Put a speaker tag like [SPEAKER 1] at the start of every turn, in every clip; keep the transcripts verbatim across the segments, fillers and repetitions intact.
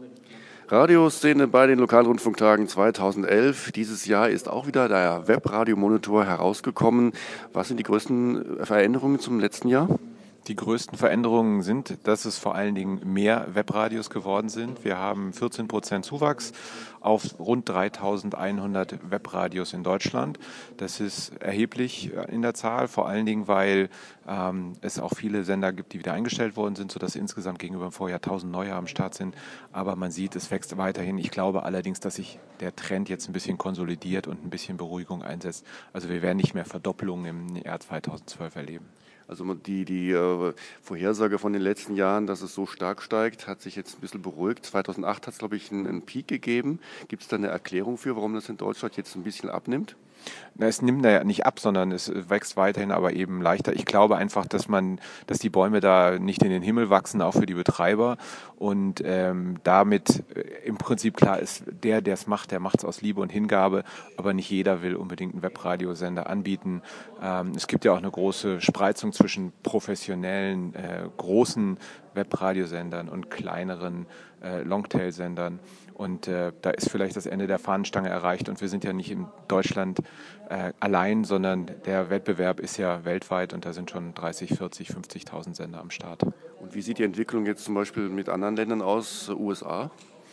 [SPEAKER 1] Radioszene bei den Lokalrundfunktagen zweitausendelf. Dieses Jahr ist auch wieder der Webradiomonitor herausgekommen. Was sind die größten Veränderungen zum letzten Jahr?
[SPEAKER 2] Die größten Veränderungen sind, dass es vor allen Dingen mehr Webradios geworden sind. Wir haben vierzehn Prozent Zuwachs auf rund dreitausendeinhundert Webradios in Deutschland. Das ist erheblich in der Zahl, vor allen Dingen, weil ähm, es auch viele Sender gibt, die wieder eingestellt worden sind, sodass insgesamt gegenüber dem Vorjahr tausend neue am Start sind. Aber man sieht, es wächst weiterhin. Ich glaube allerdings, dass sich der Trend jetzt ein bisschen konsolidiert und ein bisschen Beruhigung einsetzt. Also wir werden nicht mehr Verdoppelungen im Jahr zweitausendzwölf erleben.
[SPEAKER 1] Also die, die äh, Vorhersage von den letzten Jahren, dass es so stark steigt, hat sich jetzt ein bisschen beruhigt. zweitausendacht hat es, glaube ich, einen, einen Peak gegeben. Gibt es da eine Erklärung für, warum das in Deutschland jetzt ein bisschen abnimmt?
[SPEAKER 2] Na, es nimmt ja nicht ab, sondern es wächst weiterhin, aber eben leichter. Ich glaube einfach, dass man, dass die Bäume da nicht in den Himmel wachsen, auch für die Betreiber. Und ähm, damit äh, im Prinzip klar ist, der, der es macht, der macht es aus Liebe und Hingabe. Aber nicht jeder will unbedingt einen Webradiosender anbieten. Ähm, es gibt ja auch eine große Spreizung zwischen professionellen, äh, großen Webradiosendern und kleineren äh, Longtail-Sendern. Und äh, da ist vielleicht das Ende der Fahnenstange erreicht. Und wir sind ja nicht in Deutschland äh, allein, sondern der Wettbewerb ist ja weltweit und da sind schon dreißig, vierzig, fünfzigtausend Sender am Start.
[SPEAKER 1] Und wie sieht die Entwicklung jetzt zum Beispiel mit anderen Ländern aus, U S A?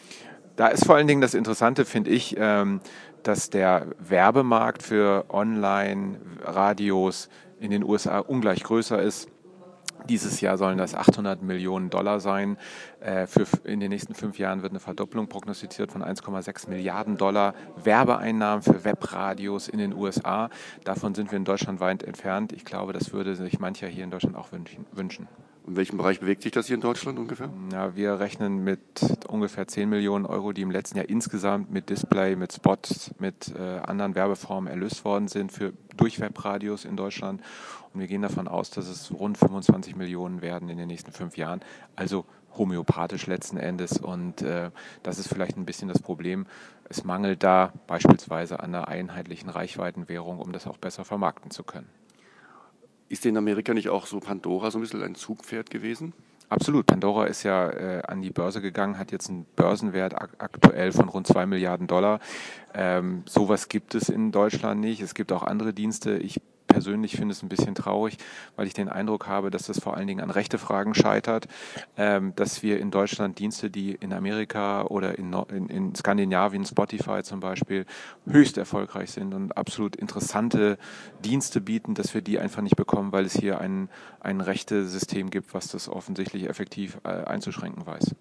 [SPEAKER 2] Da ist vor allen Dingen das Interessante, finde ich, ähm, dass der Werbemarkt für Online-Radios in den U S A ungleich größer ist. Dieses Jahr sollen das achthundert Millionen Dollar sein. Äh, für in den nächsten fünf Jahren wird eine Verdopplung prognostiziert von eins Komma sechs Milliarden Dollar Werbeeinnahmen für Webradios in den U S A. Davon sind wir in Deutschland weit entfernt. Ich glaube, das würde sich mancher hier in Deutschland auch wünschen.
[SPEAKER 1] In welchem Bereich bewegt sich das hier in Deutschland ungefähr?
[SPEAKER 2] Ja, wir rechnen mit ungefähr zehn Millionen Euro, die im letzten Jahr insgesamt mit Display, mit Spots, mit äh, anderen Werbeformen erlöst worden sind für durch Webradios in Deutschland. Und wir gehen davon aus, dass es rund fünfundzwanzig Millionen werden in den nächsten fünf Jahren. Also homöopathisch letzten Endes. Und äh, das ist vielleicht ein bisschen das Problem. Es mangelt da beispielsweise an einer einheitlichen Reichweitenwährung, um das auch besser vermarkten zu können.
[SPEAKER 1] Ist in Amerika nicht auch so Pandora so ein bisschen ein Zugpferd gewesen?
[SPEAKER 2] Absolut. Pandora ist ja äh, an die Börse gegangen, hat jetzt einen Börsenwert ak- aktuell von rund zwei Milliarden Dollar. Ähm, sowas gibt es in Deutschland nicht. Es gibt auch andere Dienste. Ich persönlich finde es ein bisschen traurig, weil ich den Eindruck habe, dass das vor allen Dingen an Rechtefragen scheitert, ähm, dass wir in Deutschland Dienste, die in Amerika oder in, in, in Skandinavien, Spotify zum Beispiel, höchst erfolgreich sind und absolut interessante Dienste bieten, dass wir die einfach nicht bekommen, weil es hier ein, ein Rechtesystem gibt, was das offensichtlich effektiv äh, einzuschränken weiß.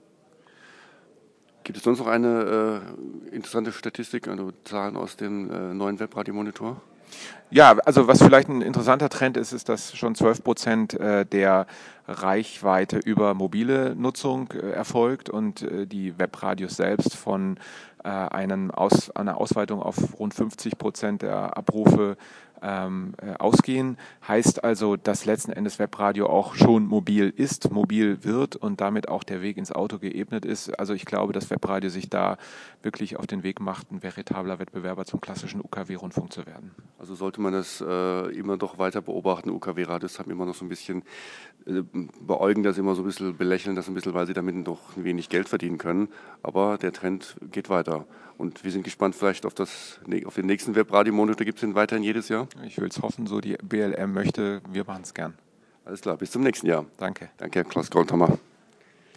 [SPEAKER 1] Gibt es sonst noch eine äh, interessante Statistik, also Zahlen aus dem äh, neuen Webradiomonitor?
[SPEAKER 2] Ja, also was vielleicht ein interessanter Trend ist, ist, dass schon zwölf Prozent der Reichweite über mobile Nutzung erfolgt und die Webradios selbst von einem Aus, einer Ausweitung auf rund fünfzig Prozent der Abrufe ähm, ausgehen. Heißt also, dass letzten Endes Webradio auch schon mobil ist, mobil wird und damit auch der Weg ins Auto geebnet ist. Also ich glaube, dass Webradio sich da wirklich auf den Weg macht, ein veritabler Wettbewerber zum klassischen U K W-Rundfunk zu werden.
[SPEAKER 1] Also sollte man das äh, immer doch weiter beobachten. U K W-Radios haben immer noch so ein bisschen, äh, beäugen das immer so ein bisschen, belächeln das ein bisschen, weil sie damit doch wenig Geld verdienen können. Aber der Trend geht weiter. Und wir sind gespannt vielleicht auf, das, auf den nächsten Webradio-Monitor. Gibt es den weiterhin jedes Jahr?
[SPEAKER 2] Ich will es hoffen, so die B L M möchte. Wir machen es gern.
[SPEAKER 1] Alles klar, bis zum nächsten Jahr.
[SPEAKER 2] Danke.
[SPEAKER 1] Danke, Klaus Goldhammer.